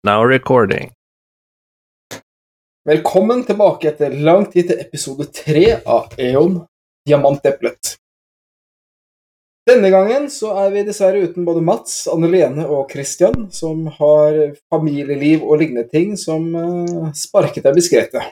Now recording. Velkommen tilbake etter lang tid til episode 3 av Eon Diamanteplet. Denne gangen så vi dessverre uten både Mats, Anne-Lene og Christian, som har familieliv og lignende ting som sparket deg beskrevet.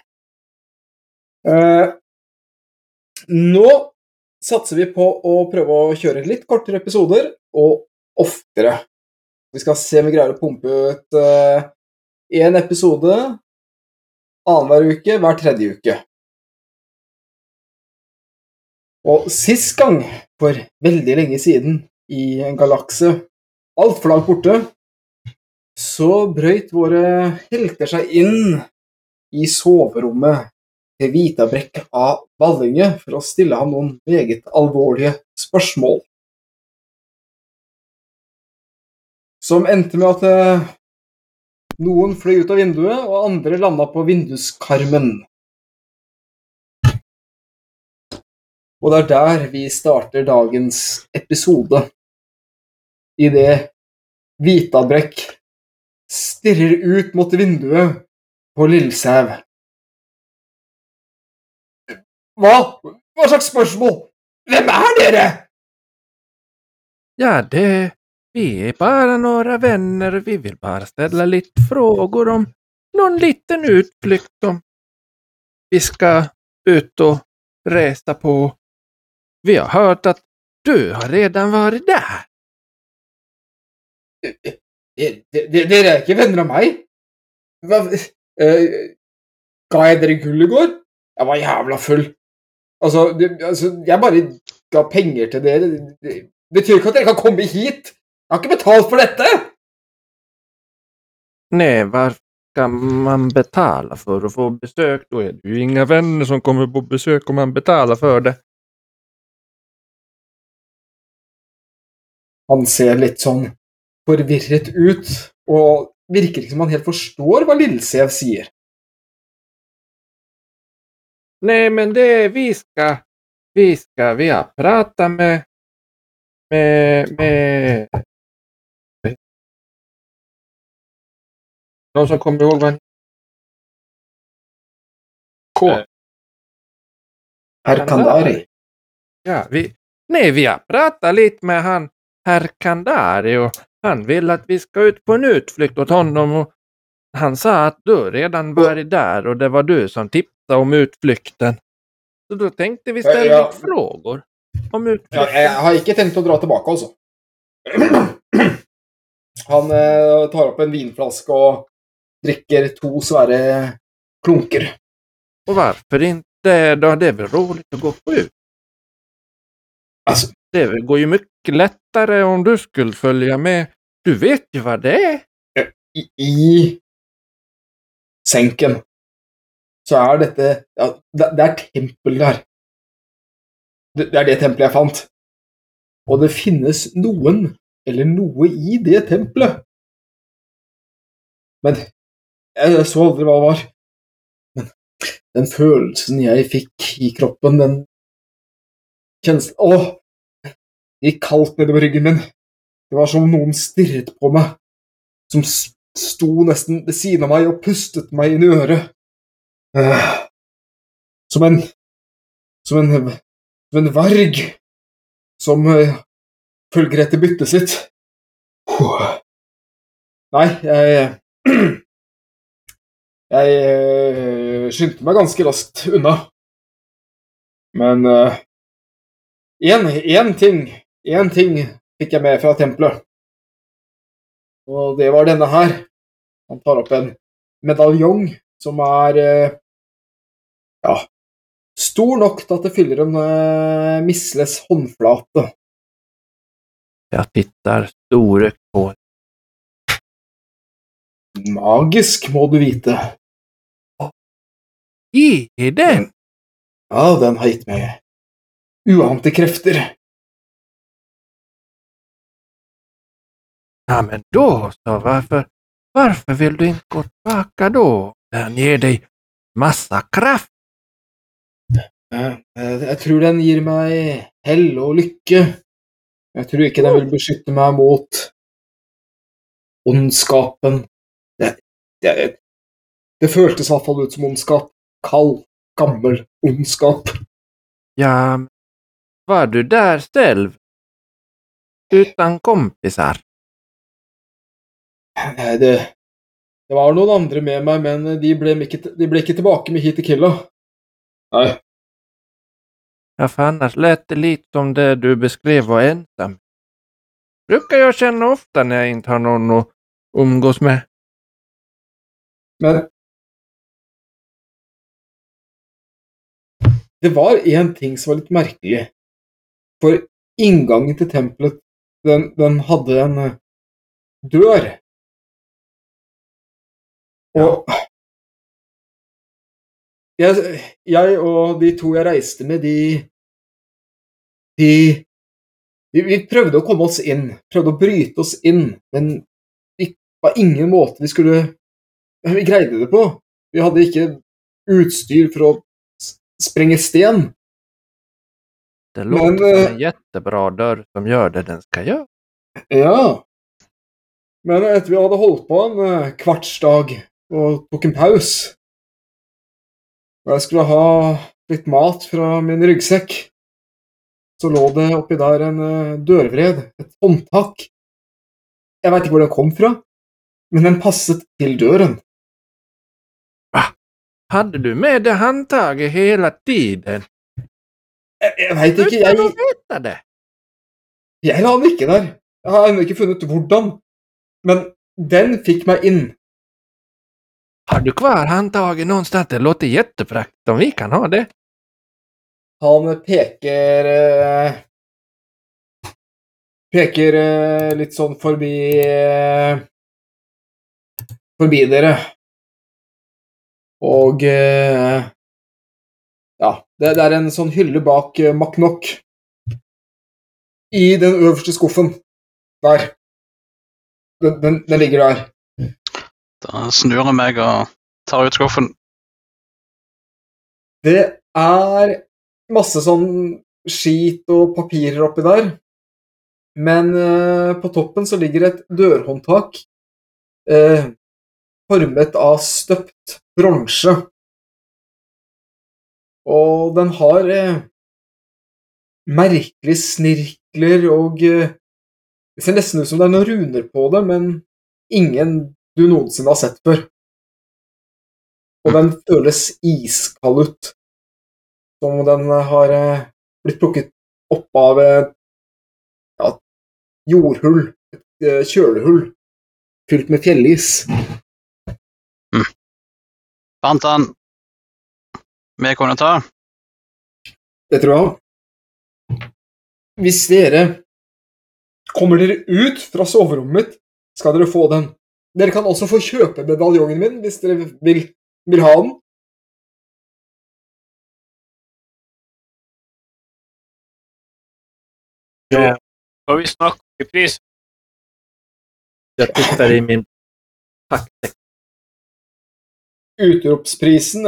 Nå satser vi på å prøve å kjøre litt kortere episoder og oftere. Vi skal se om vi greier å pumpe ut en episode annenhver uke, hver tredje uke. Og sist gang, for veldig lenge siden, i en galakse alt for langt borte, så brøyt våre helter seg inn i soverommet til Vitabrekk av Ballinge for å stille ham noen meget alvorlige spørsmål. Som endte med at noen fløy ut av vinduet, og andre landet på vinduskarmen. Og det der vi starter dagens episode. I det Vitabrekk stirrer ut mot vinduet på Lillsæv. Hva? Hva slags spørsmål? Hvem dere? Ja, vi bara några vänner. Vi vill bara ställa lite frågor om någon liten utflykt som vi ska ut och resa på. Vi har hört att du har redan varit där. Dere ikke venner av meg? Ga jeg dere gull i går? Jeg var jævla full. Altså, jeg bare ga penger til dere. Det betyr ikke at dere kan komme hit. Jeg har ikke betalt for dette! Nej, varför ska man betala för att få besök? Då är det ju inga vänner som kommer på besök om man betalar för det. Han ser litt sånn forvirret ut, og virker ikke som han helt forstår hva Lillsev sier. Nej, men det vi har pratat med någon som kommer ihåg vad Herr Kandari. Ja, vi har pratat lite med han Herr Kandari, och han vill att vi ska ut på en utflykt åt honom, och han sa att du redan varit där och det var du som tipsade om utflykten. Så då tänkte vi ställa lite frågor om utflykten. Ja, jeg har ikke tenkt å dra tilbake, altså. Han tar opp en vinflaske og drikker 2 svære klunker. Och varför inte då? Det är väl roligt att gå på ut. Alltså, det går ju mycket lättare om du skulle följa med. Du vet ju vad det är. I senken så dette, ja, det tempel der. Det det tempelet jeg fant. Og det finnes noen, eller noe i det tempelet. Men jeg så aldri hva det var. Men den følelsen jeg fikk i kroppen, den kjennes... Det gikk kaldt nedover ryggen min. Det var som noen stirret på meg, som sto nesten ved siden av meg og pustet meg inn i øret. Som en varg som følger etter byttet sitt. Nei, jeg skyndte meg ganske raskt unna. Men en ting fikk jeg med fra tempelet. Og det var denne her. Han tar opp en medaljong som stor nok til at det fyller en Misles håndflate. Jag tittar storögt på det. Magisk, må du vite. Är det? Ja, den har gitt meg uante krefter. Ja, men då så, varför vill du inte gå tillbaka då? Den ger dig massa kraft. Jeg tror den gir meg hell og lykke. Jeg tror ikke den vil beskytte meg mot ondskapen. det føltes i hvert fall ut som ondskap. Kald, gammel ondskap. Ja, var du där själv? Utan kompisar? Nei, det var noen andre med meg, men de ble ikke tilbake med hit til Killa. Nei. Ja, för annars lät det lite som det du beskrev var ensam. Brukar jag känna ofta när jag inte har någon att umgås med. Men det var en ting som var litt merkelig. For inngangen til tempelet, den hadde en dør. Og jeg og de to jeg reiste med, vi prøvde å komme oss inn, prøvde å bryte oss inn, men det var ingen måte vi greide det på. Vi hadde ikke utstyr for å sprenge sten. Det låter som en jättebra dörr som gör det den ska göra. Ja. Men etter vi hadde holdt på en kvartsdag og tok en paus, og jeg skulle ha litt mat fra min ryggsekk, så lå det oppi der en dørvred, et håndtak. Jeg vet ikke hvor den kom fra, men den passet til døren. Va? Hade du med det handtaget hela tiden? Jeg vet ikke, Utan att veta det? Jeg la den ikke der. Jeg har ennå ikke funnet hvordan, men den fikk meg inn. Har du kvar handtaget någonstans? Det låter jättepraktiskt om vi kan ha det. Han peker litt sånn forbi dere. Og ja, det er en sånn hylle bak Maknok. I den øverste skuffen. Der. Den ligger der. Da snur jeg meg og tar ut skuffen. Det er masse sånn skit og papirer oppi der. Men på toppen så ligger et dørhåndtak formet av støpt bronse. Og den har merkelige snirkler, og det ser nesten ut som det er noen runer på det, men ingen du noensinne har sett før. Og den føles iskald ut, som den har blitt plukket opp av et jordhull, et kjølehull, fylt med fjellis. Fant han vi kunne ta? Det tror jeg. Hvis dere kommer dere ut fra soverommet mitt, skal dere få den. Dere kan også få kjøpe medaljongen min, hvis dere vil ha den. Ja. Har vi snakket om pris? Jag tittar i min packsäck. Utropsprisen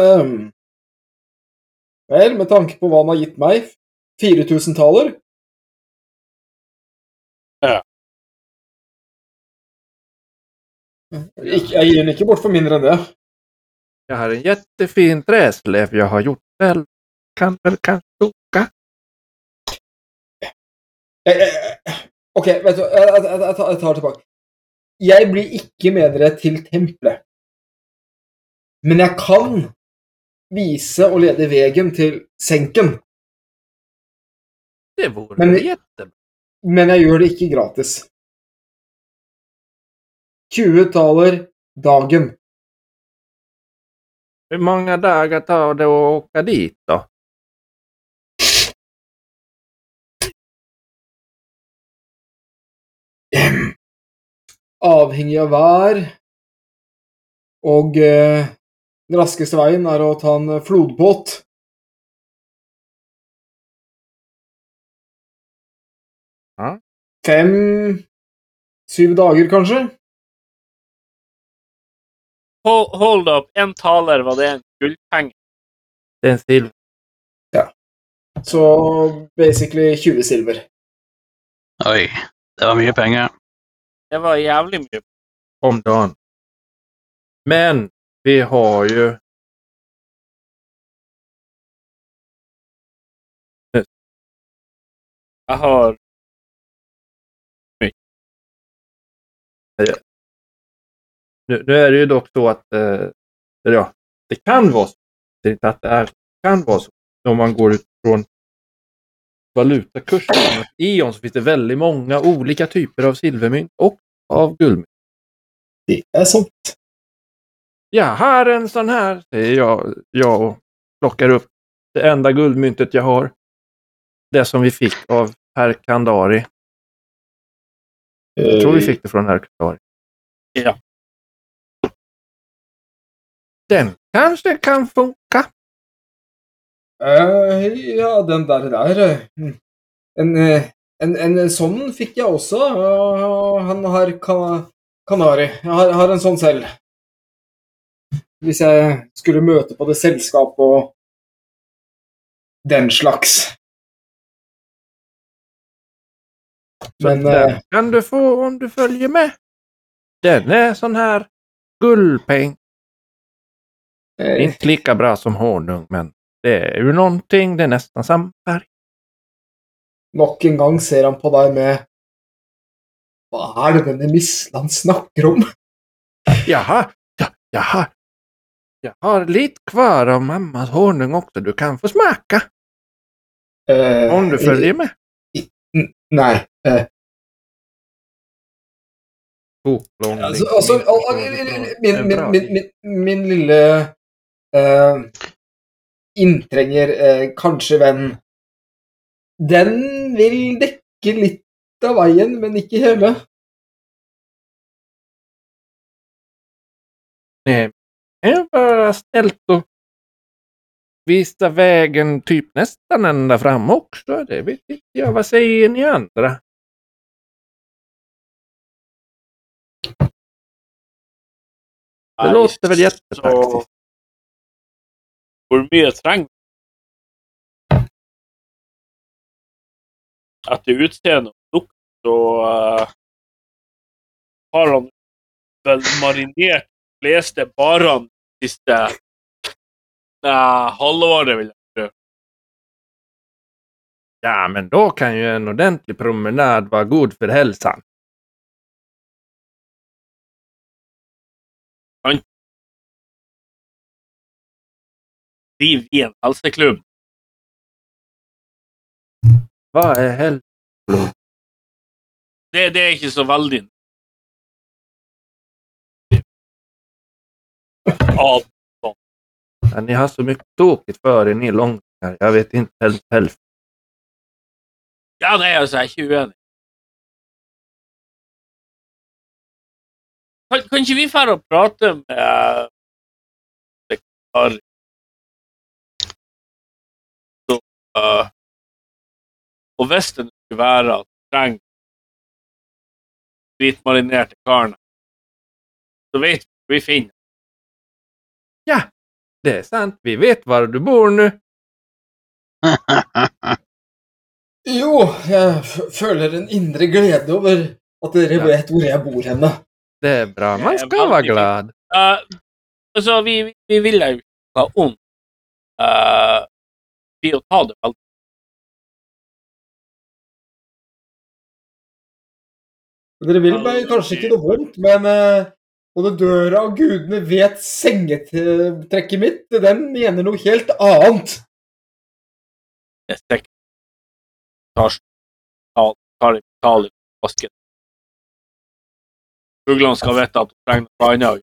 vel, med tanke på hva han har gitt meg, 4000 taler. Ja. Jeg gir den ikke bort for mindre enn det. Jag har en jättefin träslev jag har gjort själv. Kan väl kanske boka? Ok, vet du, jeg tar det tilbake. Jeg blir ikke med dere til tempelet. Men jeg kan vise og lede vegen til senken. Det vore jättebra. Men jeg gjør det ikke gratis. 20 taler dagen. Hur många dagar tar det att åka dit då? Avhengig av vær, og den raskeste veien er å ta en flodbåt. Ja. 5-7 dager, kanskje? Hold up, en taler, var det en gullpenge? Det är en silver. Ja. Så basically 20 silver. Oi, det var mye penger. Det var jævlig mye. Om dagen. Men vi har ju... Jag har... Nu är det ju dock så att... eller ja, det kan vara så. Det är inte att det är... Det kan vara så. Om man går ut från valutakursen. I Ion så finns det väldigt många olika typer av silvermynt och av guldmynt. Det är sånt. Jag har en sån här, säger jag och plockar upp det enda guldmyntet jag har. Det som vi fick av herr Kandari. Jag tror vi fick det från herr Kandari. Ja. Den kanske kan funka. Ja, den där. En sånn fikk jeg også. Han har Kanari. Jeg har en sånn selv. Hvis jeg skulle møte på det selskap og den slags. Så Men den kan du få om du följer med. Den är sån här guldpeng. Inte lika bra som honung, men det är ju någonting. Det är nästan samma färg. nok en gang ser han på deg med hva det denne Missland snakker om? Jaha, jag har lite kvar av mammas honung också. Du kan få smaka. Om du följer med. Nei. Min lille inntrenger, kanskje venn, den vil dekke litt av veien, men ikke hele. Nej, det är bara ställt och visa vägen typ nästan ända fram också. Det vet inte jag. Vad säger ni andra? Det låter väl jättepraktiskt. Hvor mye trenger at det utseende nok, så har han vel marinert de fleste barene siste halvåret, vil jeg tro. Ja, men då kan ju en ordentlig promenad vara god för hälsan. Driv i en helseklubb. Vad är hälsan? Det er ikke så veldig. Ja, Ja, ni har så mycket tokigt för er, ni långingar. Jag vet inte hälften. ja, nei, altså, jeg er ikke uenig. Kan ikke vi fære og prate med sekretær? Så, og hvis det skulle være at du trenger dritmarinerte karene, så vet vi finner. Ja, det är sant. Vi vet var du bor nu. Jo, jeg føler en indre glede over at dere vet hvor jeg bor henne. Det är bra. Man ska vara glad. Altså, vi vil jo ikke ha ondt vi å ta det veldig. Dere vil meg kanskje ikke noe vondt, men både døra og gudene vet sengetrekket mitt, den mener noe helt annet. Det er sikkert. Tar litt vasket. Fuglene skal vite at du trenger noe annet.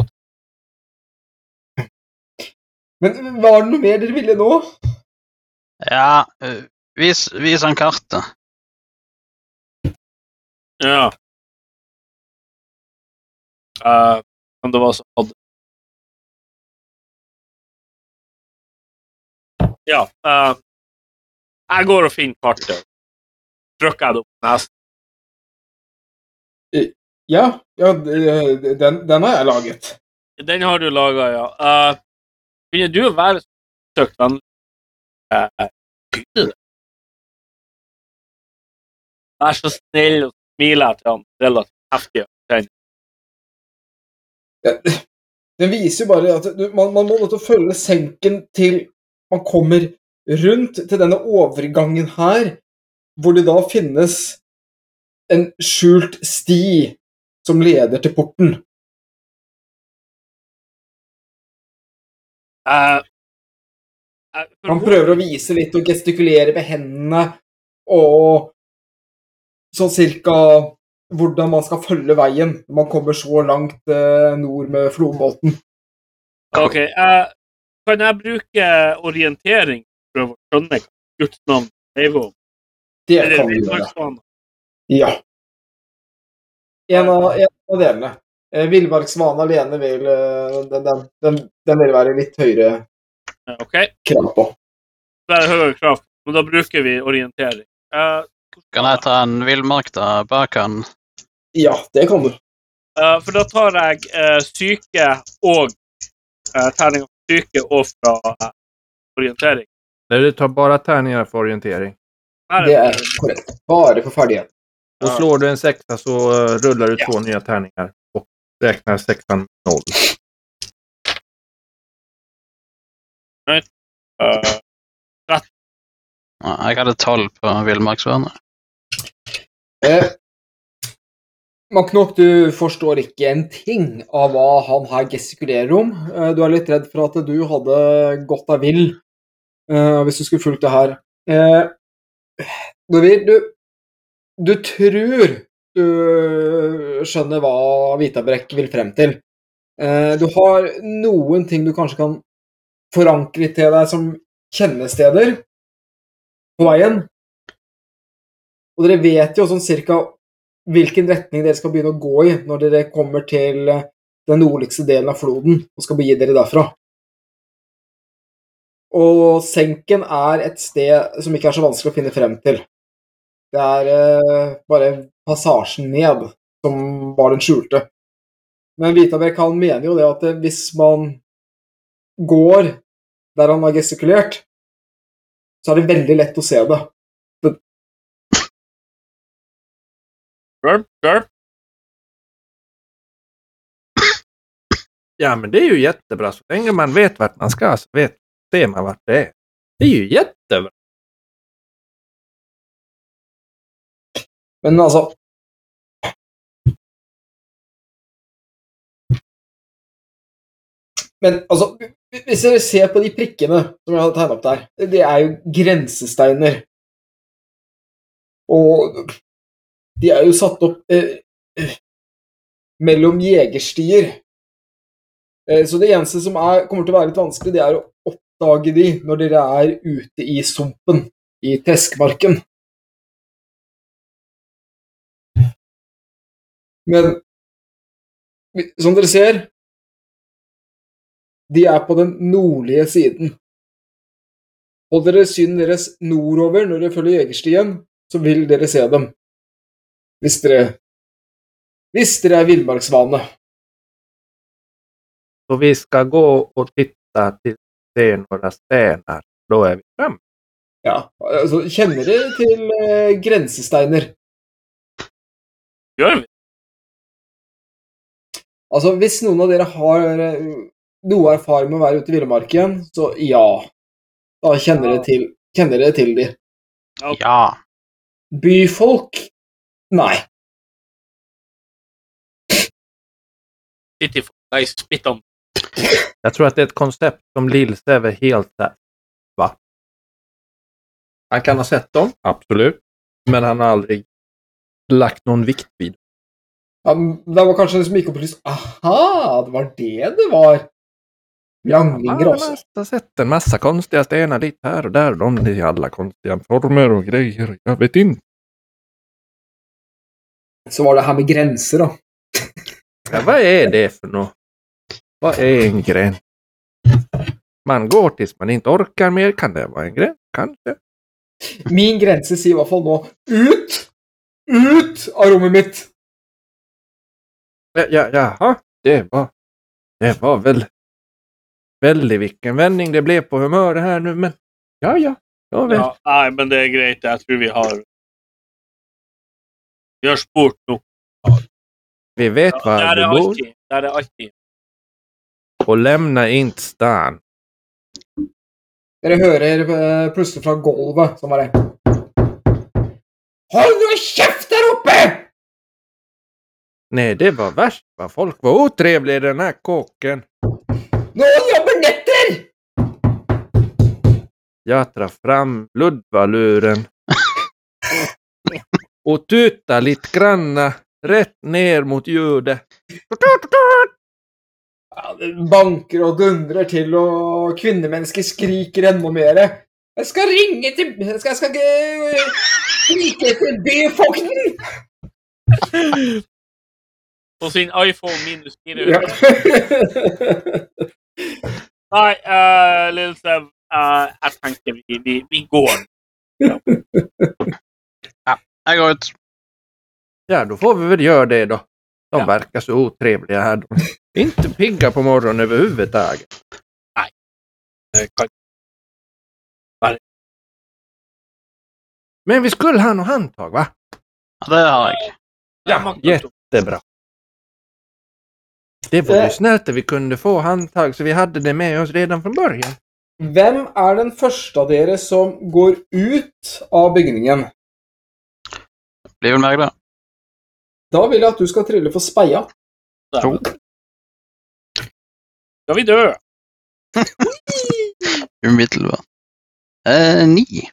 Men var det noe mer dere ville nå? Ja, vis han kartet. Ja. Men det var så hadde. Ja. Jeg går og finner kartet. Trykker jeg det opp på nesen. Ja, den har jeg laget. Den har du laget, ja. Kunne du være søkt vennlig? Tyde det. Vær så snill og smiler til han relativt heftig. Den viser jo bare at man må måtte følge senken til man kommer rundt til denne overgangen her, hvor det da finnes en skjult sti som leder til porten. Han prøver å vise litt og gestikulere med hendene, og sånn cirka hvordan man skal følge veien når man kommer så langt nord med flodbåten. Ok, kan jeg bruke orientering for å skjønne Guds navn Eivå? Det kan du gjøre. Ja. En av delene. Villmarksvane alene vil den vil være litt høyere krav på. Det er høyere krav, men da bruker vi orientering. Kan jeg ta en villmark da, bak han? Ja, det kan du. For da tar jeg syke og terninger for syke og fra orientering. Du tar bara tärningar för orientering. Det är korrekt. Bara för färdighet. Och slår du en 6 så rullar du 2 nya tärningar och räknar 6an 0. Right. Jeg hadde 12 på villmarksvane. Magnok, du forstår ikke en ting av hva han her gestikulerer om. Du er litt redd for at du hadde gått deg vill hvis du skulle fulgt det her. Du tror du skjønner hva Vitabrekk vil frem til. Du har noen ting du kanskje kan forankre til deg som kjennesteder på veien. Og dere vet jo sånn cirka hvilken retning dere skal begynne å gå i når dere kommer til den nordligste delen av floden og skal begi dere derfra. Og senken er et sted som ikke er så vanskelig å finne frem til. Det er bare passasjen ned som var den skjulte. Men Vitabrekk, han mener jo det at hvis man går der han har gestikulert, så er det veldig lett å se det. Ja, men det är ju jättebra. Så länge man vet vart man ska så ser man vart det är. Det är ju jättebra. Men altså hvis dere ser på de prikkene som jeg har tegnet opp der, det er jo grensesteiner. Og de er jo satt opp mellom jegerstier. Så det eneste som kommer til å være litt vanskelig, det er å oppdage de når dere er ute i sumpen, i treskmarken. Men som dere ser, de er på den nordlige siden. Hold dere synen deres nordover når dere følger jegerstien, så vil dere se dem. Hvis dere er villmarksvane. Så vi ska gå och titta till se några stenar. Då är vi fram. Ja, altså, kjenner dere til grensesteiner? Gjør vi? Altså, hvis noen av dere har noe erfaring med å være ute i villmarken, så ja. Da kjenner dere til de. Ja. Byfolk? Nei. Cityfolk, spit om. Jag tror att det är ett koncept som Lillsäv är helt där. Va? Han kan ha sett dem, absolut. Men han har aldrig lagt någon vikt vid. Ja, det var kanskje en som gikk opp og lyst. Aha, det var det var. Janglinger også. Jag har sett en massa konstiga stenar lite här och där. De är alla konstiga former och grejer. Jag vet inte. Så var det her med gränser då. Ja, vad är det för något? Vad är en gräns? Man går tills man inte orkar mer. Kan det vara en gräns? Kanske. Min grense sier i hvert fall nå ut av rommet mitt. Jaha, det var väl väldigt vilken vändning det blev på humör här nu, men ja. Nej, men det är greit. Jag tror vi har spurt nog. Vi vet var du bor. Det är alltid. Och lämna inte stan. Dere hører plutselig fra gulvet, som var det. Hold nå kjeft der oppe! Nej, det var värst. Vad folk var otrevliga i den här kåken. Noen jobber netter! Jag tar fram luddvaluren. Och tutar lite granna rätt ner mot ljudet. Ja, det banker og dundrer til, og kvinnemennesker skriker enda mer. Jeg skal ringe til... Jeg skal skrike til byfogden! På sin iPhone minus 4. Ja. Nei, Lille Sev, jeg tenker vi går. Jeg går ut. Ja, då får vi väl göra det då. De Ja. verkar så otrevliga här. De är inte pigga på morgonen överhuvudtaget. Men vi skulle ha något handtag, va? Ja, det har jeg. Ja, jättebra. Det var ju snällt att vi kunde få handtag så vi hade det med oss redan från början. Hvem er den første av dere som går ut av bygningen? Blir vel meg, da. Da vil jeg at du skal trille for speia. To. Skal vi dø? Umiddelbart. 9.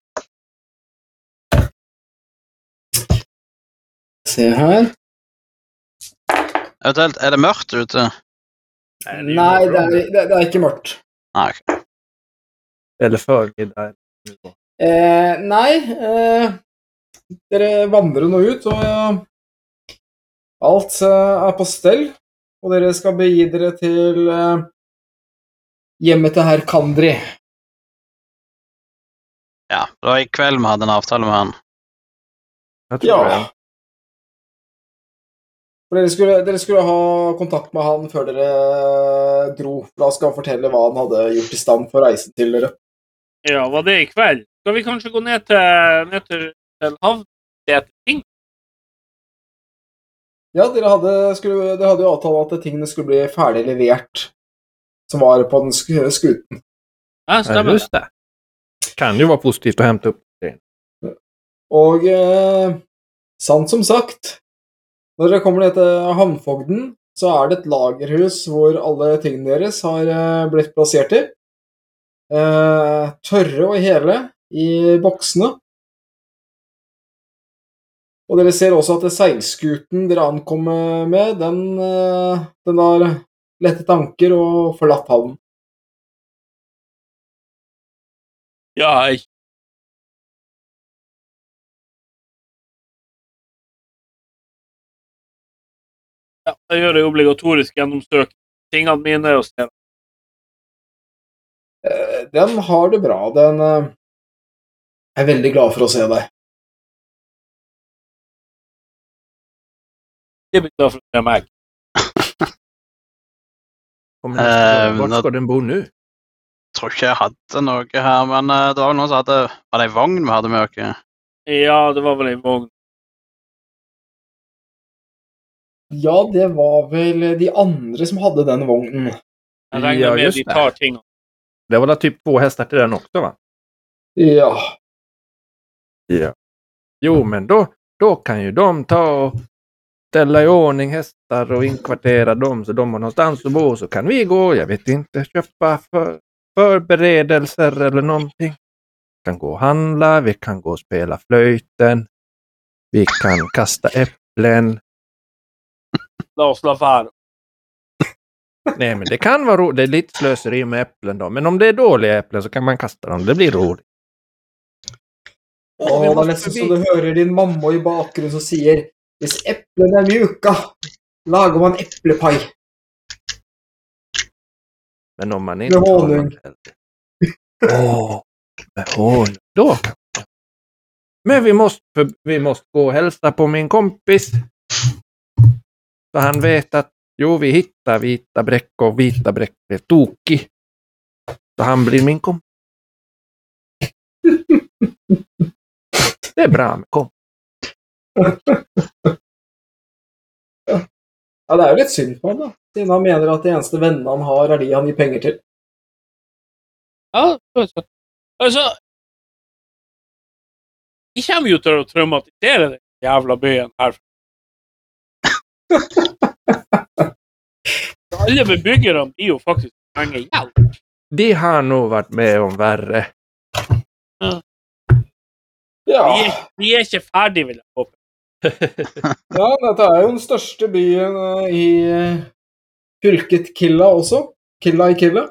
Se her. Eventuelt, er det mørkt ute? Nei, det er ikke mørkt. Nei, ok. Eller förmiddag. Nei, dere vandrer nå ut, og alt er på stell, og dere skal begi dere til hjemmet til herr Kandri. Ja, det var i kveld vi hadde en avtale med han. Jag tror Ja. det. For dere skulle ha kontakt med han før dere dro. Da skal han fortelle hva han hadde gjort i stand for reisen til dere. Ja, var det i kveld? Skal vi kanskje gå ned til havn? Det er ting. Ja, dere hadde jo avtalt at tingene skulle bli ferdig levert, som var på den skuten. Ja, Ja, stemmer. just det. Kan ju vara positivt att hämta upp det. Og sant som sagt, når dere kommer ned til havnfogden, så er det et lagerhus hvor alle tingene deres har blitt plassert i. Tørre og hele i boksene. Og dere ser også at seilskuten dere ankommer med, den har lettet anker og forlatt havnen. Ja, jeg gjør det obligatorisk gjennomsøk. Tingene mine og se. Den har det bra. Den er veldig glad for å se deg. Det blir glad for å se meg. Vart ska den bo nu? Jeg tror ikke jeg hadde noe her, men det var noen som hadde... Var det en vogn vi hadde med oss? Ja, det var vel en vogn. Ja, det var vel de andre som hadde den vognen. Jeg regner Ja, med just de det. tar tingene. Det var da typ 2 hästar till den också, va? Ja. Ja. Jo, men då kan ju de ta och ställa i ordning hästar och inkvartera dem så de har någonstans att bo, så kan vi gå, jag vet inte, köpa förberedelser eller någonting. Vi kan gå och handla, vi kan gå och spela flöjten, vi kan kasta äpplen. La oss la være. Nej, men det kan vara roligt. Det är lite slöseri med äpplen då, men om det är dåliga äpplen så kan man kasta dem, det blir roligt. Og det er nesten så du hører din mamma i bakgrunnen som sier hvis eplene er mjuka, lager man eplepai. Men om man inte Med har honung. med honung. Då kan man. Men vi måste gå och hälsa på min kompis. Så han vet att vi hittar vita bräck och vita bräck är tokig. Så han blir min kompis. Det är bra med kompis. Ja, det er jo litt synd på han, da. Siden han mener at det eneste vennene han har, er de han gir penger til. Ja, altså, vi kommer jo til å traumatisere den jævla byen her. Alle bebyggerne blir jo faktisk mange hjelp. De har nå vært med om verre. Ja. Vi er ikke ferdig, vil jeg håpe. Ja, dette er jo den største byen i fylket Killa også. Killa i Killa.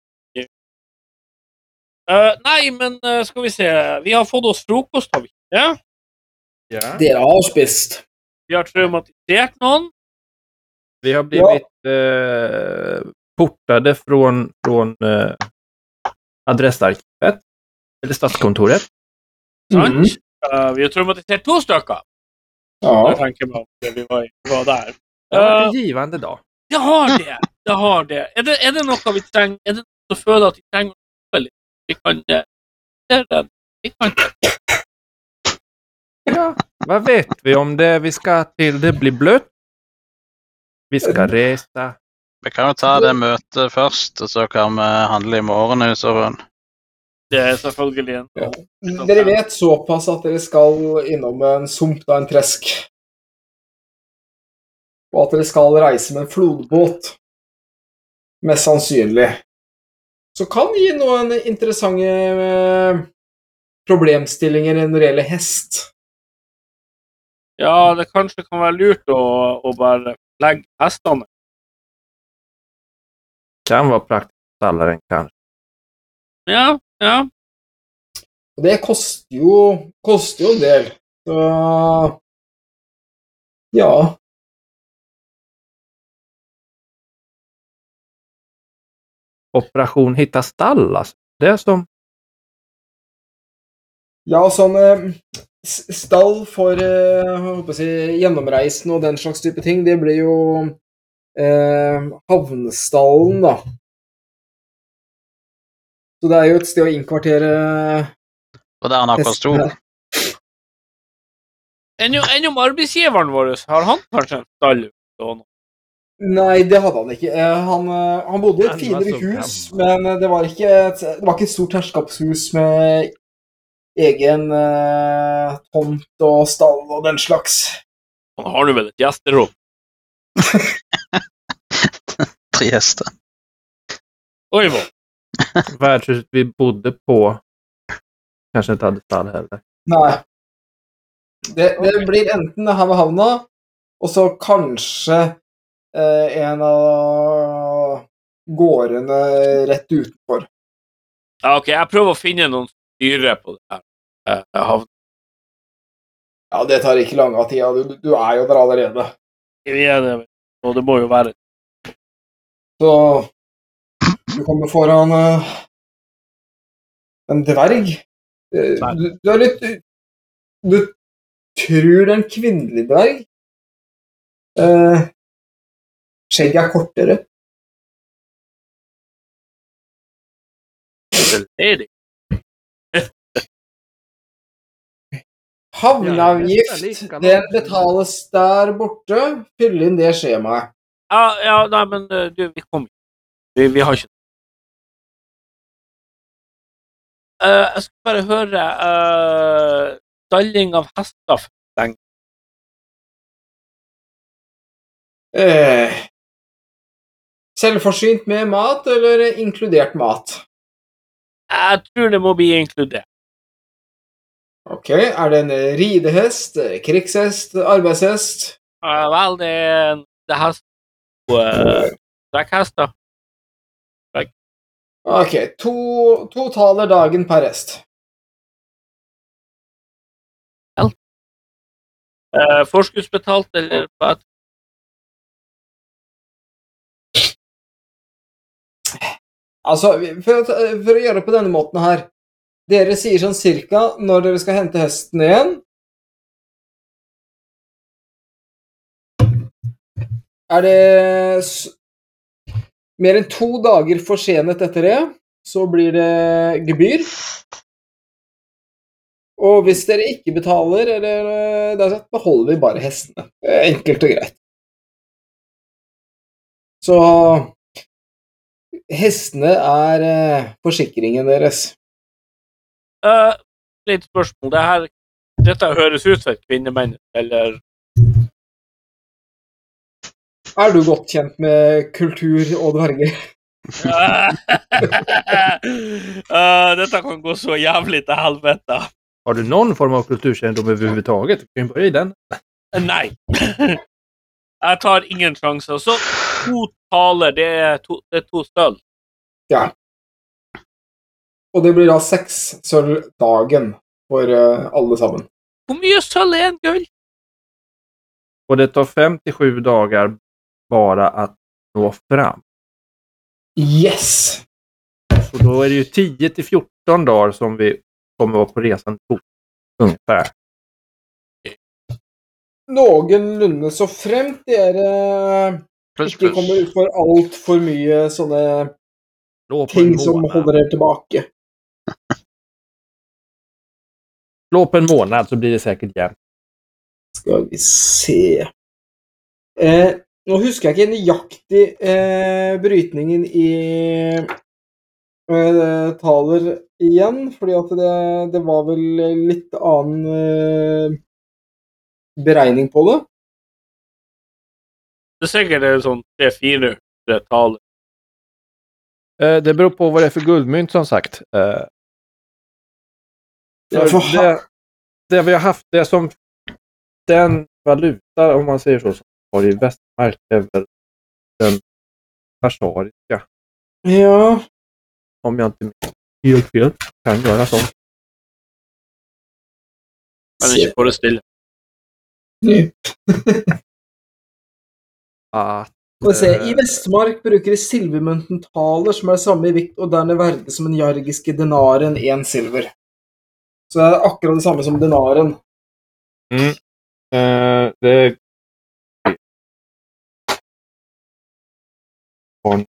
Nei, men skal vi se. Vi har fått oss frokost, har vi ikke? Ja? Ja. Dere har spist. Vi har traumatisert noen. Vi har blivit portade från adressarkivet. Eller statskontoret. Sant? Vi har traumatisert 2 stykker. Ja. Jeg tenker meg at vi var der. Det har vært en givende dag. Det har det. Er det noe vi trenger? Er det noe som føler at vi trenger noe litt? Vi kan det. Ja, hva vet vi om det? Vi skal til det blir bløtt. Vi skal resa. Vi kan jo ta det møtet først, og så kan vi handle i morgen i så fall. Det er selvfølgelig en. Ja. Dere vet såpass at dere skal innom en sump av en tresk. Og at dere skal reise med en flodbåt. Mest sannsynlig. Så kan gi noen interessante problemstillinger når det gjelder hest. Ja, det kanskje kan være lurt å bare legge hestene. Kan være praktisk alleren, kanskje. Ja. Og det koster jo en del. Så ja. Operasjon hitta stall, altså. Det er som Ja, sånn stall for gjennomreisen og den slags type ting, det blir jo havnestallen, da. Så det er jo et sted å innkvartere. Og der han akkurat sto. Enn om arbeidsgiveren vår, har han kanskje en stall? Nei, det hadde han ikke. Han bodde i et finere hus, men det var ikke et stort herskapshus med egen tomt og stall og den slags. Han har jo vel et gjesterom. 3 gjester. Oi, hva? Værtshuset vi bodde på kanskje ikke hadde stall heller. Nei. Det blir enten det her ved havna, og så kanskje en av gårdene rett utenfor. Ja, ok, jeg prøver å finne noen styre på det her havn. Ja, det tar ikke lang av tida. Du er jo der allerede. Vi er det, og det må jo være. Så du kommer foran en dverg. Du er litt Du tror det er en kvinnelig dverg. Skjegget er kortere. Lady. Havneavgift, den betales der borte. Fyll inn det skjemaet. Ja, nei, men du, vi kommer. Vi har ikke. Jeg skal bare høre stalling av hester for lenge. Selvforsynt med mat, eller inkludert mat? Jeg tror det må bli inkludert. Ok, er det en ridehest, krigshest, arbeidshest? Vel, det er hest og trekkhester. Ok, to taler dagen per hest. Forskuddsbetalt eller hva? Altså, for å gjøre det på denne måten her, dere sier sånn cirka når dere skal hente hesten igjen. Er det mer enn 2 dager forsenet etter det, så blir det gebyr. Og hvis dere ikke betaler, eller beholder vi bare hestene. Enkelt og greit. Så hestene forsikringen deres. Litt spørsmål. Dette høres ut som et kvinnemenneske, eller? Du godt kjent med kultur og dverger? Dette kan gå så jævlig til helvete. Har du någon form av kulturkännedom överhuvudtaget? Du kan ju börja i den. Nei. Jeg tar ingen sjanser. Så 2 taler, det er 2 sølv. Ja. Og det blir da 6 sølv dagen for alle sammen. Hvor mye sølv er en gull? Och det tar 5 till 7 dagar bara att nå fram. Yes! Så då är det ju 10 till 14 dagar som vi kommer vara på resan fort. Ungefär. Noenlunde så fremt dere ikke kommer ut for alt for mye sånne ting som holder dere tilbake. Slå på en månad så blir det säkert jämnt. Skal vi se. Nå husker jeg ikke nøyaktig brytningen i taler igjen, fordi at det var vel litt annen beregning på det. Det er sikkert sånn 3-4 taler. Det beror på vad det är för guldmynt som sagt. Det vi har haft, det som den valuta, om man säger så, som har i Västmark är väl den persariska. Ja. Om jag inte helt fel kan göra så. Men ikke på det stille. I Vestmark bruker de silvermønten taler som samme i vikt og derne verde som en jargiske denaren 1 silver. Så det er akkurat det samme som denaren. Det från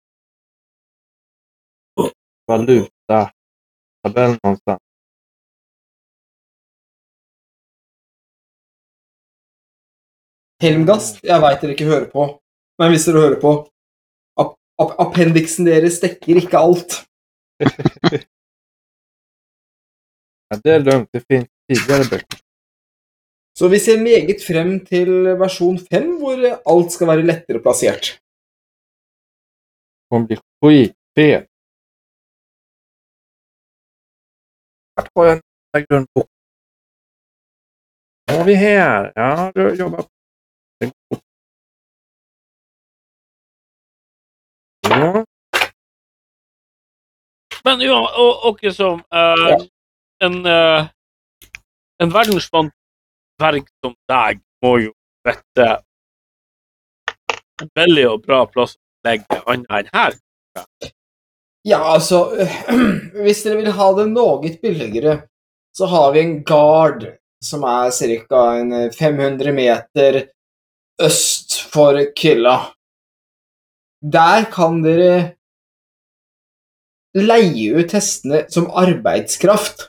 valuta tabell någonstans. Helmgast, jeg vet dere ikke hører på. Men hvis dere hører på, appendiksen deres dekker ikke alt. Ja, det är lugnt, det finns tidigare böcker. Så vi ser meget frem til versjon 5, hvor alt skal være lettere plassert. Det kommer bli skitfet. Vart har jag en grundbok? Vad har vi här? Ja, du jobbar på den. Ja. Men ja, og som en verdensvant dverg som deg må jo vette en billig og bra plass å legge annet enn her. Ja, altså, hvis dere vil ha det noe billigere, så har vi en gard som cirka 500 meter øst for Kylla. Der kan dere leie ut hestene som arbeidskraft.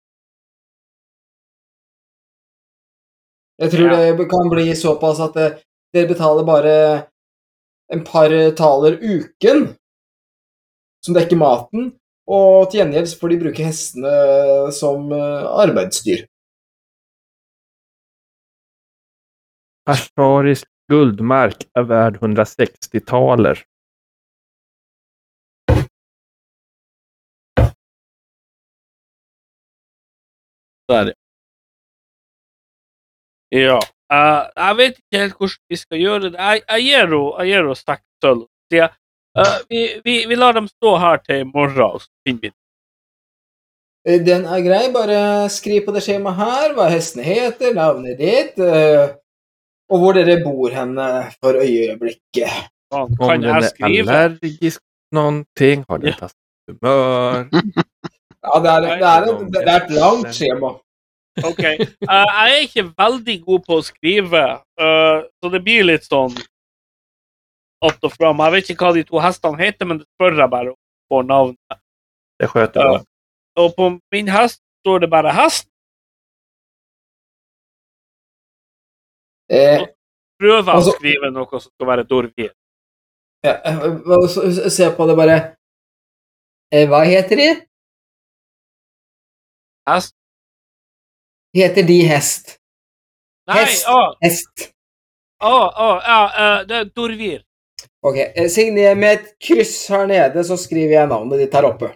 Jeg tror det kan bli såpass at dere betaler bare en par taler uken som dekker maten, og til gjengjeld får de bruke hestene som arbeidsdyr. Persarisk guldmark är värd 160 taler. Der. Ja. Jeg vet ikke helt hvordan vi skal gjøre det. Jeg gir oss 6 sølv. Vi lar dem stå her til i morgen, og så finner vi det. Den grei, bare skriv på det skjemaet her, hva hestene heter, navnet ditt, og hvor dere bor henne for øyeblikket. Kan jeg skrive? Allergisk någonting, har det tatt humør? Ja, det er et langt skjema. Ok, jeg er ikke veldig god på å skrive, så det blir litt sånn att og fram. Jeg vet ikke hva de 2 hestene heter, men det spør jeg bare på navnet. Det sköter jag. Og på min hest står det bare hest. Prøver å skrive noe som skal være Dorvir. Se på det bare. Hva heter de? Hest? Heter de hest? Nei, Hest. Hest. det er Dorvir. Ok, signer med et kryss her nede, så skriver jag navnet ditt her oppe.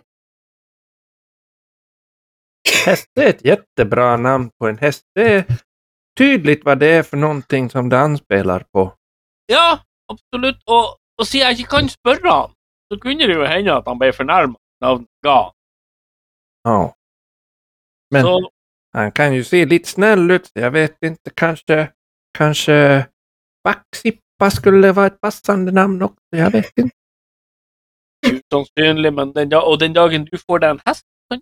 Häst är ett jättebra namn på en häst. Det är tydligt vad det är för någonting som det anspelar på. Ja, absolutt. Og siden jeg ikke kan spørre han, så kunne det jo hende at han ble fornærmet navnet ga. Ja. Men Så han kan ju se lite snäll ut. Jag vet inte, kanske Vaxippa skulle vara ett passande namn också. Jag vet inte. usannsynlig, men den dagen du får deg en hest,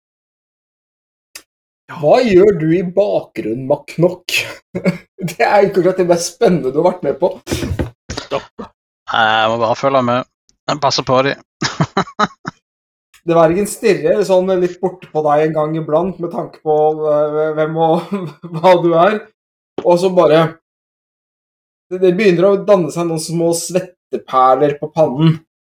Hva gjør du i bakgrunnen, Maknok? Det er ikke akkurat det mest spennende du har vært med på. Jeg må bare følge med. Jeg passer på de. Det vergen stirrer sånn litt borte på deg en gang iblant, med tanke på hvem og hva du er. Og så bare... Det begynner å danne seg noen små svetteperler på pannen.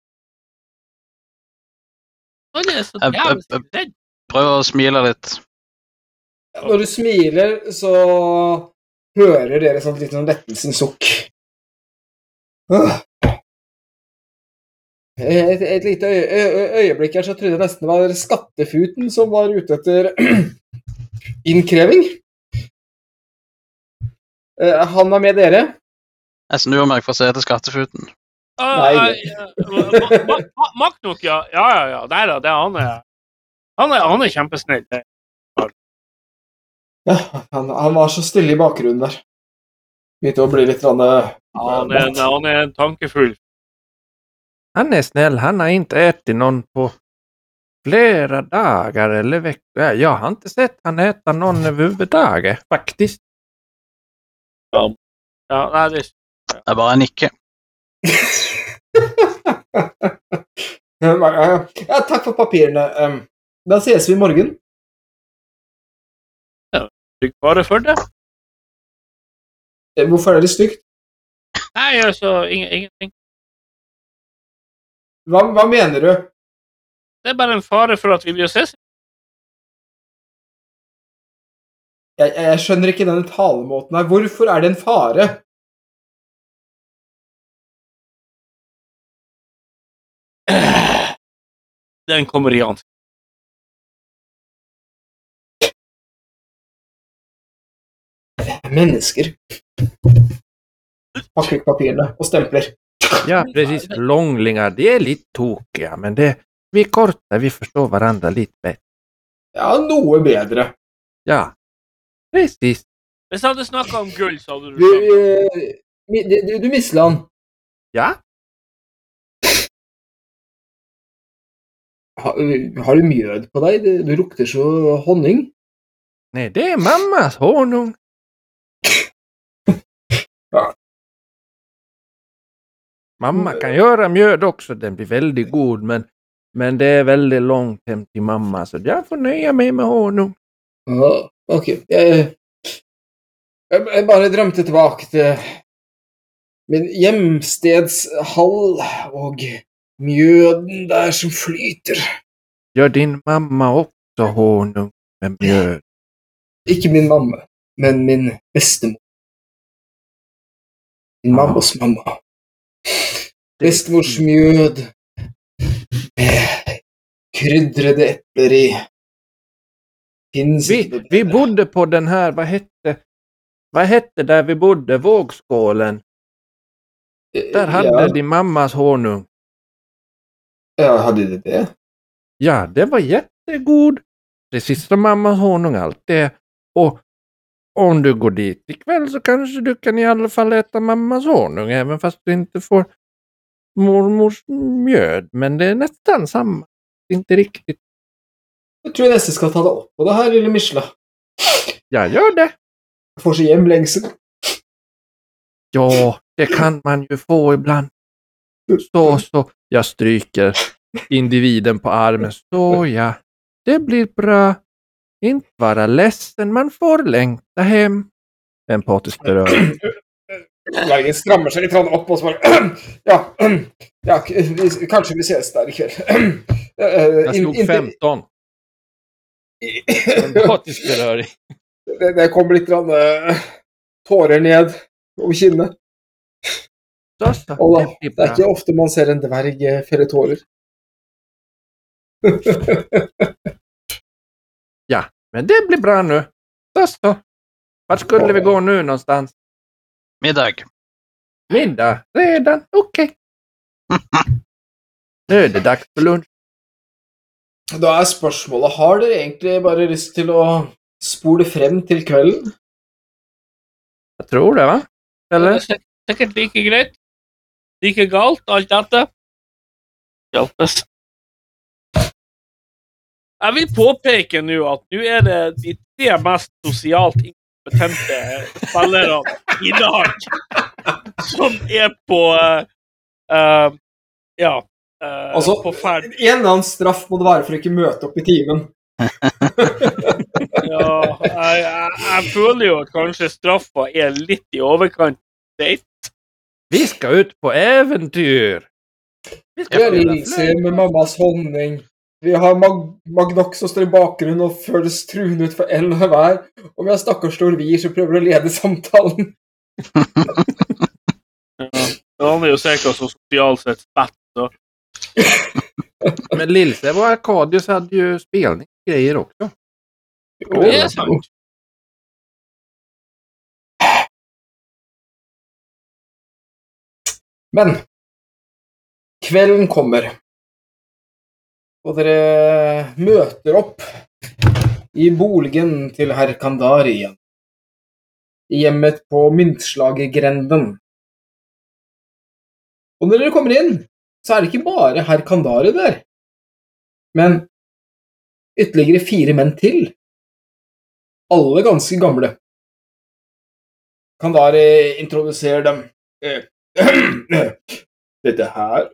han er så jævlig redd. Prøv å smile litt. Når du smiler, så hører dere sånn litt sånn lettelsens sukk. Et lite øyeblikk her, så trodde jeg nesten det var skattefuten som var ute etter innkreving. Han er med dere. Jeg snur meg for å se etter skattefuten. Maknok, ja. Ja. Nei da, det er han er kjempesnill. Ja, han var så stille i bakgrunnen der. Begynte å bli litt Han er en tankefull. Han är snäll. Han har inte ätit någon på flera dagar eller veckor. Jag har inte sett han äta någon överhuvudtaget, faktiskt. Ja, nei, det Det er bare en nikke. Ja, takk for papirene. Da ses vi i morgen. er bare for det. Hvorfor er det stygt? Nei, altså, ingenting. Hva mener du? Det er bare en fare for at vi blir å ses. Jeg skjønner ikke denne talemåten her. Hvorfor er det en fare? Den kommer i ansikt. Mennesker. Pakker papirene og stempler. Ja, precis. Långlingar, det är lite tokiga, men vi är korta, vi förstår varandra lite bättre. Ja, noe bedre. Ja, precis. Hvis jeg hadde snakket om gull, så hadde Du Mislan. Ja, Har du mjød på deg? Du lukter så honning. nej, det är mammas honung. Ja. Mamma kan göra mjöd också, den blir väldigt god, men det är väldigt långt hem till mamma, så jag får nöja mig med honung. Ja, ok. Jeg bare drømte tilbake til min hjemstedshall og mjøden der som flyter. Gör din mamma också honung med mjöd? Ikke min mamma, men min bestemor. Min mammas mamma. Bestemors mjød med krydrede epler i. Finns Vi bodde på den här, vad hette där vi bodde, Vågskålen. Där hade din mammas honung. Ja, hade du det? Ja, det var jättegod. Precis som mammas honung alltid. Och om du går dit ikväll så kanske du kan i alla fall äta mammas honung, även fast du inte får mormors mjöd. Men det är nästan samma. Inte riktigt. Jeg tror jeg nesten skal ta det opp på det her, lille Misla. Jag gör det. Jeg får så hjemlengsel. Ja, det kan man ju få ibland. Så. Jag stryker individen på armen. Så ja, det blir bra. Inte vara ledsen, man får längta hem. Empatisk beröring. Bergen strammer seg litt opp og så bare kanskje vi ses der i kveld. Jag slog 15. Empatisk berøring. Det kom litt tårer ned over kinnet. Så, Og da, det blir det bra. ikke ofte man ser en dverg felle tårer. Ja, men det blir bra nu. Så. Vart skulle vi gå nu någonstans? Middag. Middag? Redan? Okej. Nu är det dags för lunch. Da spørsmålet, har dere egentlig bare lyst til å spole frem til kvelden? Jag tror det, va? Det Eller? er sikkert like greit. Like galt, alt dette. Hjelpes. Jeg vil påpeke nå at nå er det de 3 mest sosialt inkompetente spillerne i dag som er på Altså, på ferd. en eller annen straff må det være for å ikke møte opp i timen. Ja, jeg føler jo at kanskje straffa er litt i overkant. Vi ska ut på äventyr. Vi ska Vi har spela Lilse flöjt. med mammas honning. Vi har Magnox som står i bakgrunnen og føles truende ut for en av hver. Og vi har stakkars Storvir som prøver å lede samtalen. Ja, han er jo sikkert så sosialt sett spett. Så. Men Lilse och Arkadius hade ju spelningsgrejer också. Det er sant. Men kvelden kommer, og dere møter opp i boligen til herr Kandari igjen. I hjemmet på myntslagergrenden. Og når dere kommer inn, så er det ikke bare herr Kandari der, men ytterligere 4 menn til. Alle ganske gamle. Kandari introduserer dem. Dette her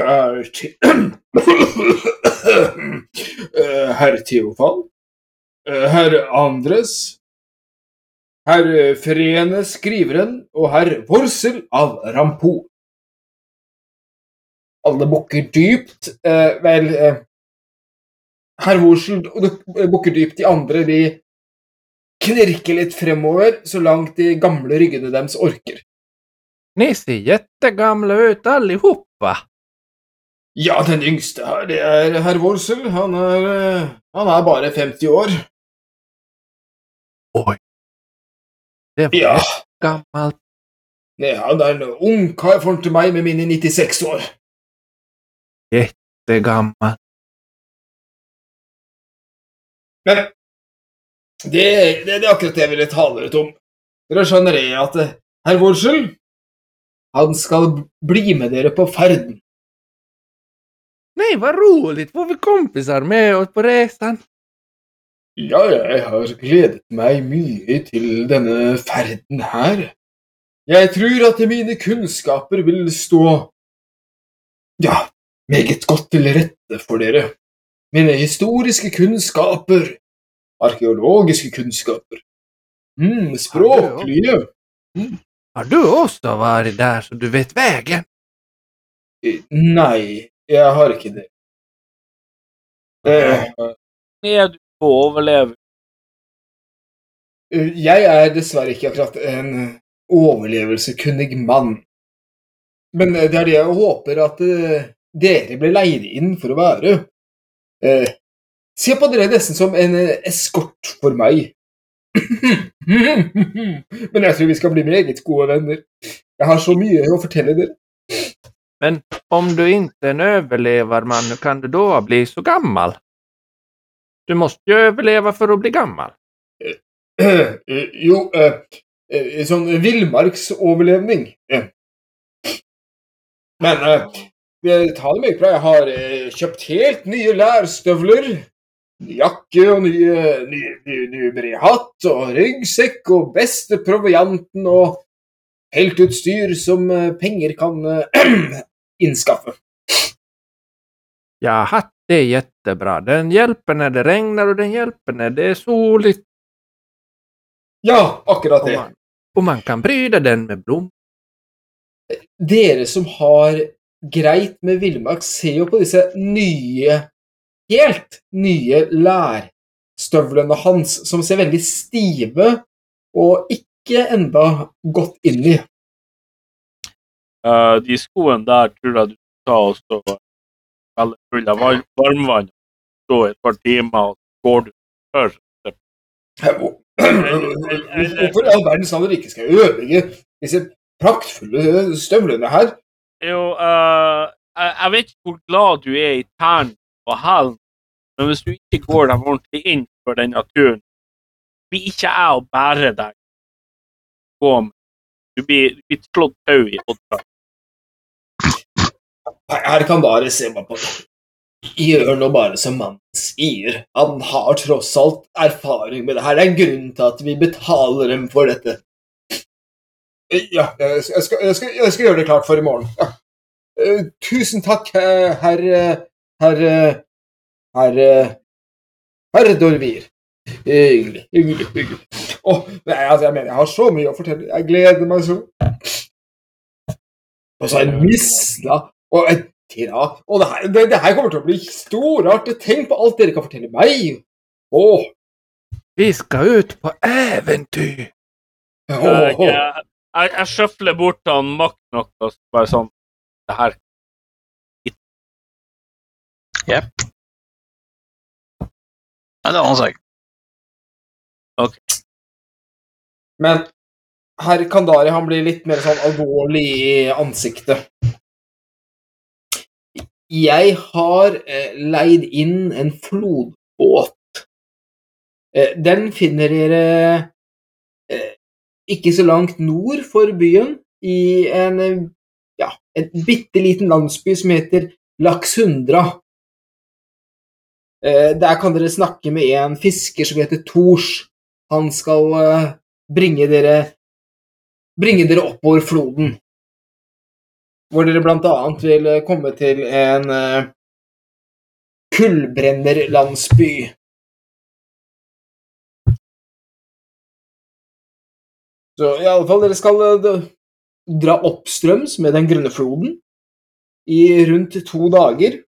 herr Theofan, herr Andres, herr Frene skriveren og herr Vorsel av Rampo. Alle bukker dypt. Herr Vorsel bukker dypt, de andre de knirker litt fremover så langt de gamle ryggene deres orker. Ni ser jättegamla ut allihopa. Ja, den yngste her, det er herr Vorsel. Han er bare 50 år. Oj. Det var Ja, gammalt. nej, han er en ung kar for til meg med mine 96 år. Jättegammalt. Men det er akkurat det jeg ville tale litt om. Dere skjønner det at herr Vorsel, han skal bli med dere på ferden. Nej, vad roligt. Får vi kompisar med oss på resan? Ja, jeg har gledet meg mye til denne ferden her. Jeg tror at mine kunnskaper vil stå, ja, meget godt til rette for dere. Mine historiske kunnskaper, arkeologiske kunnskaper, språklige. Har du också varit där så du vet vägen? Nei, jeg har ikke det. Er du på å overleve? Jeg er dessverre ikke akkurat en overlevelsekunnig mann. Men det er det jeg håper at dere ble leid inn for å være. Se på dere nesten som en eskort for meg. Men jeg tror vi skal bli meget gode venner. Jeg har så mye å fortelle dere. Men om du inte är en överlevarman, hur kan du då bli så gammal? Du måste ju överleva för att bli gammal. Jo, sånn villmarksoverlevning. Men jeg tar det meget bra. Jeg har kjøpt helt nye lærstøvler, jakke og nye bred hatt og ryggsekk og beste provianten og heltutstyr som penger kan inskaffe. Ja, hatt det är jättebra. Den hjälper när det regnar och den hjälper när det är soligt. Ja, akkurat det. Och man kan pryda den med blommor dere som har greit med villmark ser jo på disse helt nye lærstøvlene hans, som ser veldig stive og ikke enda gått inn i. De skoene der tror jeg du tar og så veldig full av varmvann, stå et par timer, og går du før. Hvorfor i all verden sa dere ikke skal ødelegge disse praktfulle støvlene her? Jo, jeg vet ikke hvor glad du er i tern og hælen, men hvis du ikke går dem ordentlig inn for den naturen, blir ikke jeg å bære deg. Gå med. Du blir slått tau i hodet. Her kan dere se meg på det. Gjør nå bare som man sier. Han har tross alt erfaring med det her. Det er grunnen til at vi betaler dem for dette. Ja, jeg skal gjøre det klart for i morgen. Ja. Tusen takk, herre Dorvir. Hyggelig. Jeg mener, jeg har så mye å fortelle. Jeg gleder meg så. Og så en misla og et tirak. Og det her kommer til å bli storart. Tenk på alt dere kan fortelle meg. Vi skal ut på eventyr. Jeg sjøfler bort til han Mack nok, og bare sånn, det her. Jep. Ja, det ordner seg. Ok. Men herr Kandari, han blir litt mer sånn alvorlig i ansiktet. Jeg har leid inn en flodbåt. Den finner dere ikke så langt nord for byen, i en bitteliten landsby som heter Laksundra. Der kan dere snakke med en fisker som heter Tors. Han skal bringe dere oppover floden, hvor dere blant annet vil komme til en kullbrennerlandsby. Så i alle fall, dere skal dra oppstrøms med den grønne floden i rundt 2 dager.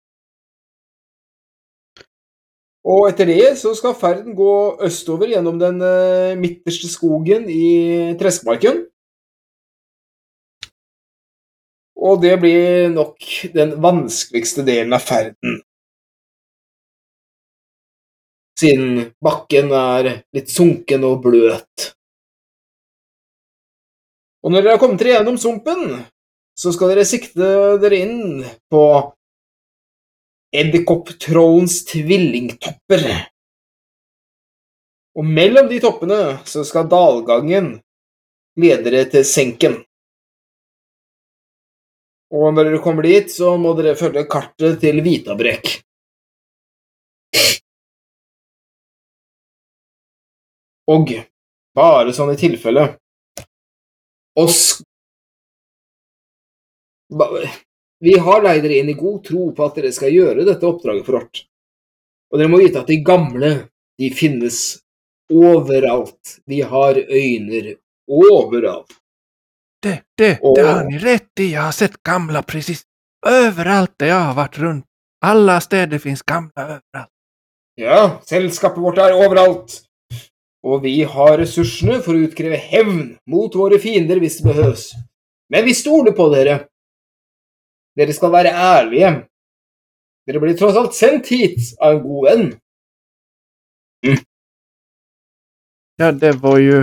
Og etter det så skal ferden gå østover gjennom den midterste skogen i Treskmarken. Og det blir nok den vanskeligste delen av ferden. Siden bakken er litt sunken og bløt. Og når dere har kommet dere gjennom sumpen, så skal dere sikte dere inn på edderkopptrollens tvillingtopper. Og mellom de toppene så skal dalgangen lede dere til senken. Og når dere kommer dit, så må dere følge kartet til Vitabrek. Og bare sånn i tilfelle vi har leid dere inn i god tro på at dere skal gjøre dette oppdraget for oss. Og dere må vite at de gamle, de finnes overalt. De har øyner overalt. Det har ni rätt i. Jag har sett gamla precis överallt där jag har varit runt. Alla städer finns gamla överallt. Ja, selskapet vårt er overalt. Og vi har ressursene for å utkreve hevn mot våre fiender hvis det behøves. Men vi stoler på dere. Dere skal være ærlige. Dere blir tross alt sendt hit av en god venn. Ja, det var ju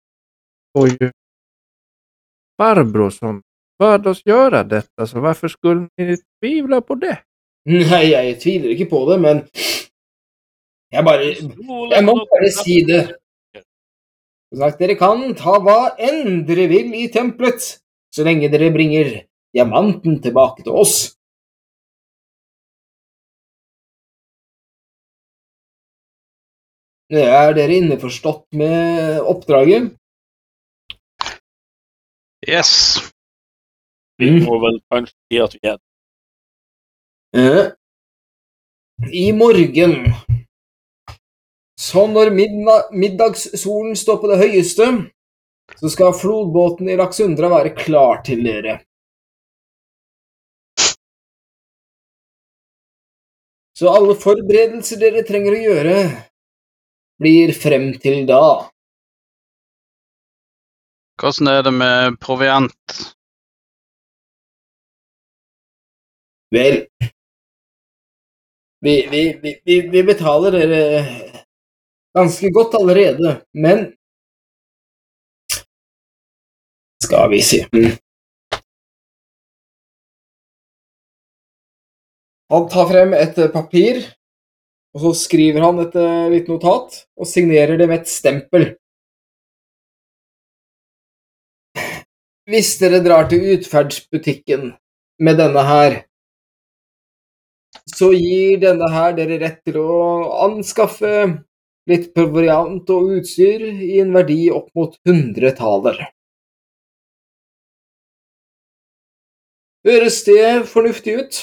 Barbro som bad oss göra detta, så varför skulle ni tvivla på det? Nei, jeg tviler ikke på det, men jeg må bare si det. Som sagt, dere kan ta hva enn dere vil i templet, så lenge dere bringer diamanten tilbake til oss. Er dere innforstått med oppdraget? Yes. Vi må vel kanskje si at vi er. I morgen, så når middagssolen står på det høyeste, så skal flodbåten i Laksundra være klar til dere. Så alle forberedelser dere trenger å gjøre, blir frem til da. Hvordan er det med proviant? Vel, vi betaler dere ganske godt allerede, men skal vi se. Han tar frem et papir, og så skriver han et litt notat, og signerer det med et stempel. Hvis dere drar til utferdsbutikken med denne her, så gir denne her dere rett til å anskaffe litt proviant og utstyr i en verdi opp mot 100 taler. Høres det fornuftig ut?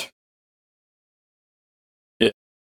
Ja.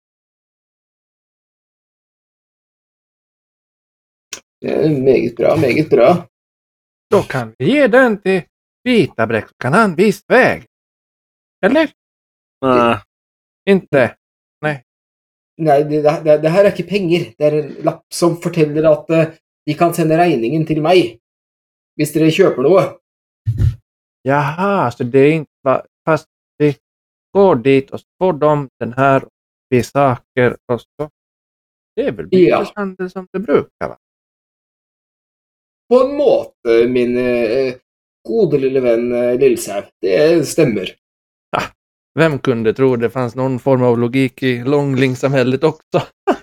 Det er meget bra, meget bra. Då kan vi ge den till Vitabräck, så kan han visa väg. Eller? Inte? Nei, det her er ikke penger. Det er en lapp som forteller at de kan sende regningen til meg hvis dere kjøper noe. Jaha, så det är inte fast vi går dit och så får de den här vi saker och så. Det är väl byteshandel som det brukar vara. På en måte, min gode lille venn Lillsau. Det stemmer. Vem kunde tro det fanns någon form av logik i långlingsamhället också?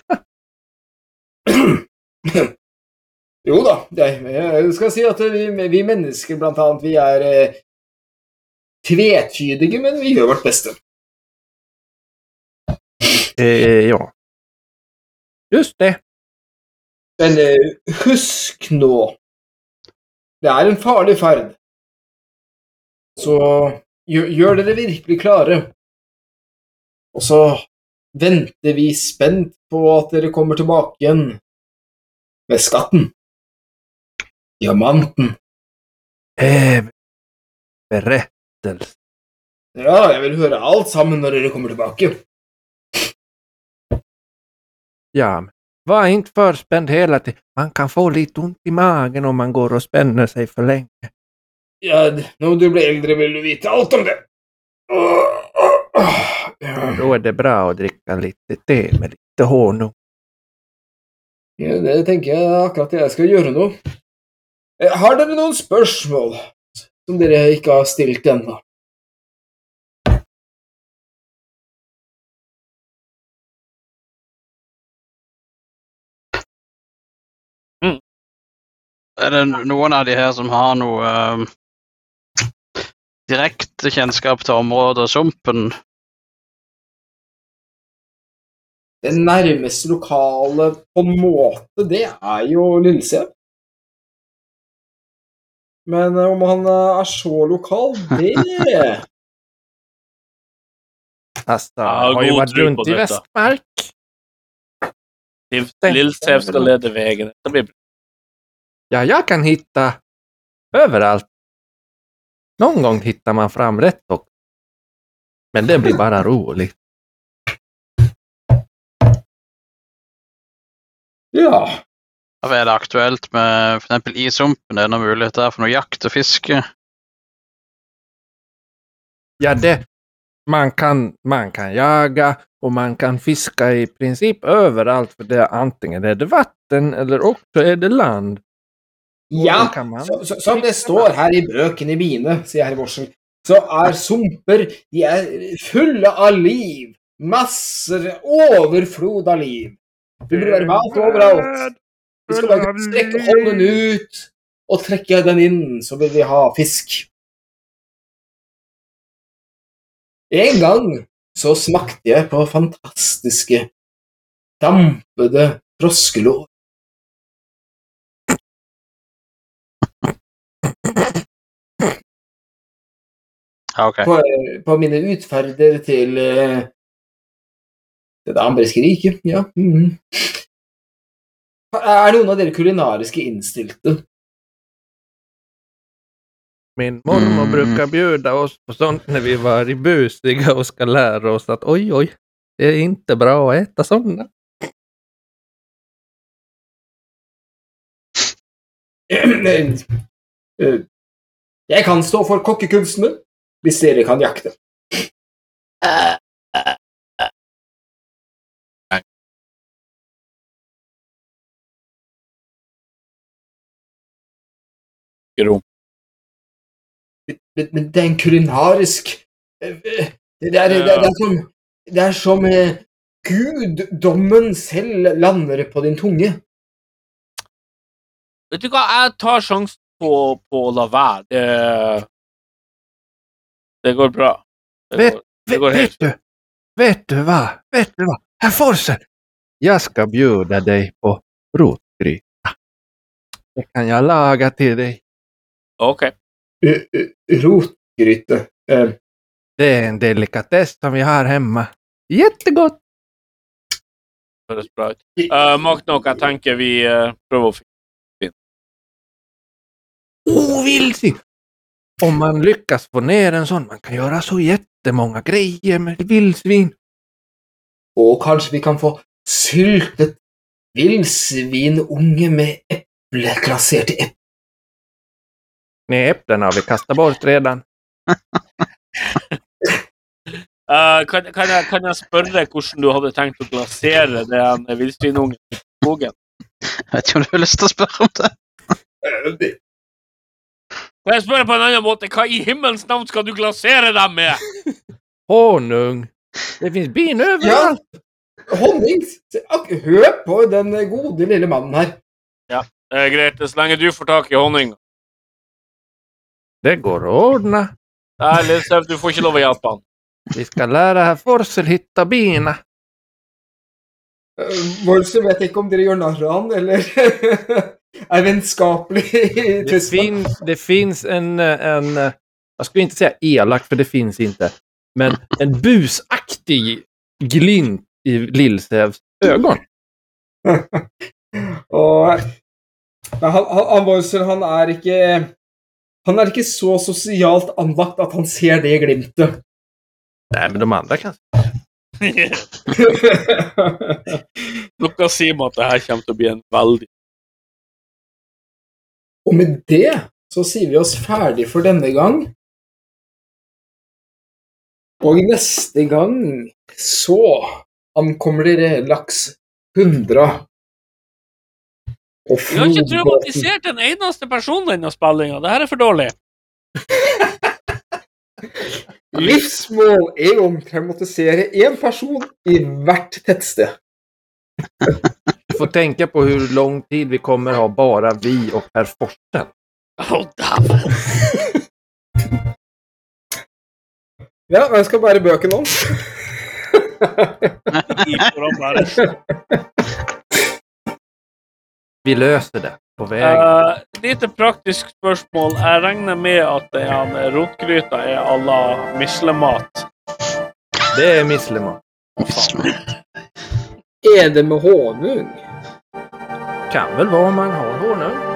Jo da, jeg skal si at vi mennesker blant annet, vi er tvetydige, men vi gjør vårt beste. Ja. Just det. Men husk nå, det er en farlig ferd. Så gjør dere virkelig klare. Og så venter vi spent på at dere kommer tilbake igjen med skatten. Diamanten. Berättelse. Ja, jeg vil høre alt sammen når dere kommer tilbake. Ja, men var inte för spänd hela tiden. Man kan få lite ont i magen om man går och spänner sig för länge. Ja, når du blir eldre vil du vite alt om det. Då är det bra att dricka lite te med lite honung. Ja, det tenker jeg akkurat jeg skal gjøre nå. Har dere noen spørsmål som dere ikke har stilt ennå? Er det noen av de her som har noe direkte kjennskap til området og sumpen? Det nærmeste lokale på en måte, det er jo Lillsau. Men om han er så lokal, det... Alltså, Ja, jag har ju god varit tro på runt i detta. Västmark. Lillsau ska leda vägen. Det blir bra. Ja, jag kan hitta överallt. Någon gång hittar man fram rätt också. Men det blir bara roligt. Ja. Er det aktuelt med for eksempel i sumpen? Er det noen mulighet der for noe jakt og fiske? Ja, det man kan jaga och man kan fiska i princip överallt, för det antingen är det vatten eller också är det land. Ja, Kan man- som det står her i bøkene mine, sier herr Vorsel, så er sumper, de er fulle av liv. Masser, overflod av liv. Det burde være mat overalt. Vi skal bare strekke hånden ut og trekke den inn, så vil vi ha fisk. En gang så smakte jeg på fantastiske, dampede froskelår. Ja, ok. På mine utferder til det ambriske riket, ja. Mhm. Er noen av dere kulinariske innstilte? Min mormor brukar bjuda oss på sånt när vi var i busiga och ska lära oss att oj, Det är inte bra att äta sådana. Jeg kan stå for kokkekunstene, hvis dere kan jakte. Men det er en kulinarisk... Det er som guddommen selv lander på din tunge. Vet du hva, jeg tar sjansen på å la være. Det går bra. Det går helt. Vet du vad? Herr Forsen, jag ska bjuda dig på rotgryta. Det kan jag laga till dig. Okej. Rotgryte. Det är en delikatess som vi har hemma. Jättegott! Det är bra. Makt nok, jeg tenker vi prøver å finne. Vildsvin! Om man lyckas få ner en sån, man kan göra så jättemånga grejer med vildsvin. Og kanskje vi kan få syltet vildsvinunge med äppelglasert i äpple. Nej, äpplen har vi kastat bort redan. Kan jeg spørre hvordan du hadde tenkt å glasere den vildsvinungen i skogen? Jeg vet ikke om du har lyst til å spørre om det. Kan jeg spørre på en annen måte, hva i himmels navn skal du glasere dem med? Honung. Det finns bin överallt. Ja, honning. Hør på den gode lille mannen her. Ja, det er greit, så lenge du får tak i honning. Det går att ordna. Nei, Lillesev, du får ikke lov å hjelpe han. Vi ska lära herr Forsel hitta bina. Vorsel vet ikke om dere gjør narr av han, eller er vennskapelig. Det finns en, jag skulle inte säga elak för det finns inte, men en busaktig glint i Lillsevs ögon. Og han Vorsel, han er ikke så sosialt anlagt at han ser det glimtet. Nej, men de andra kan. Noe sier meg at det her kommer til å bli en veldig... Og med det så sier vi oss ferdig for denne gang. Og neste gang så ankommer dere laks 100. Og Vi har ikke traumatisert en eneste person denne spillingen. Det her er for dårlig. Livsmål er å traumatisere en person i hvert tettsted. Vi får tänka på hur lång tid vi kommer ha bara vi och herr Forsen. Ja, jeg skal bare bøke nå. Vi löser det på vägen. Lite praktisk spørsmål. Jeg regner med at rotgryta er à la mislemat. Det är mislemat. Er det med honung? Kan väl vara om man har honung.